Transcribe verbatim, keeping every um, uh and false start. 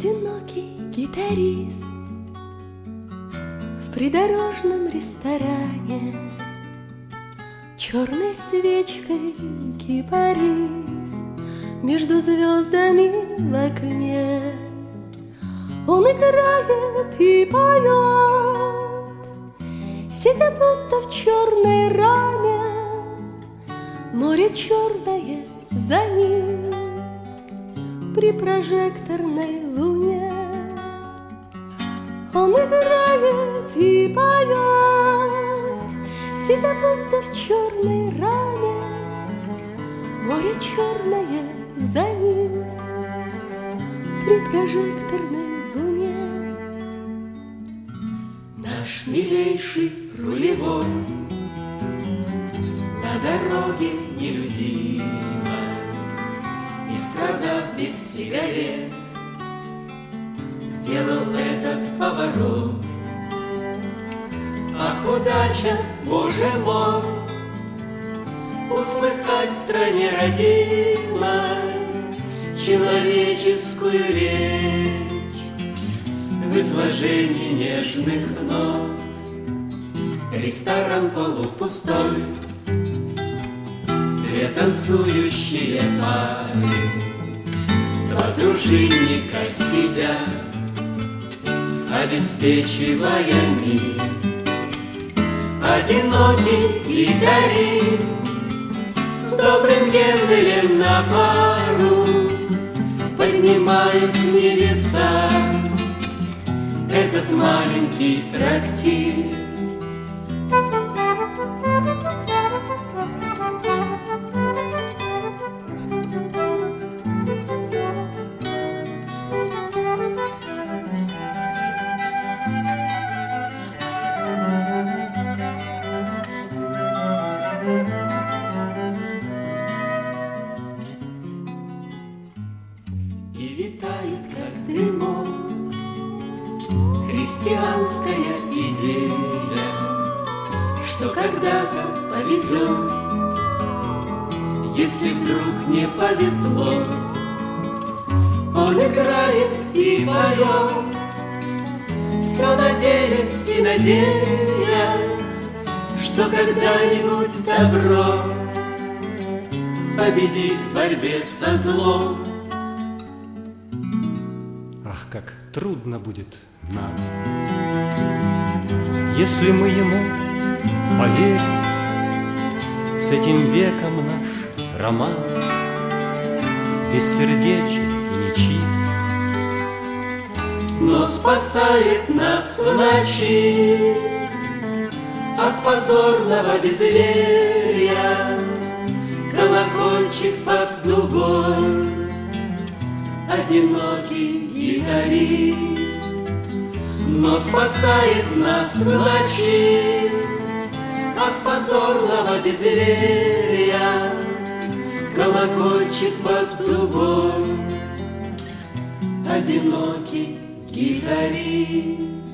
одинокий гитарист в придорожном ресторане, черной свечкой кипарис между звездами в окне. Он играет и поет, сидя будто в черной раме, море черное за ним при прожекторной луне. Он играет и поет, сидя будто в черной раме, море черное за ним при прожекторной луне. Наш милейший рулевой на дороге нелюдимой, и страдав без сигарет, сделал этот поворот. Ах, удача, Боже мой, услыхать в стране родимой человеческую речь в изложении нежных нот. Ресторан полупустой, две танцующие пары, два дружинника сидят, обеспечивая мир. Одинокий гитарист с добрым Генделем на пару поднимают в небеса этот маленький трактир. И витает, как дымок, христианская идея, что когда-то повезет, если вдруг не повезло. Он играет и поет, все надеясь и надеясь, что когда-нибудь добро победит в борьбе со злом. Ах, как трудно будет нам, если мы ему поверим. С этим веком наш роман бессердечен и нечист, но спасает нас в ночи от позорного безверия колокольчик под дугой. Одинокий гитарист, но спасает нас в ночи от позорного безверия колокольчик под дугой. Одинокий гитарист.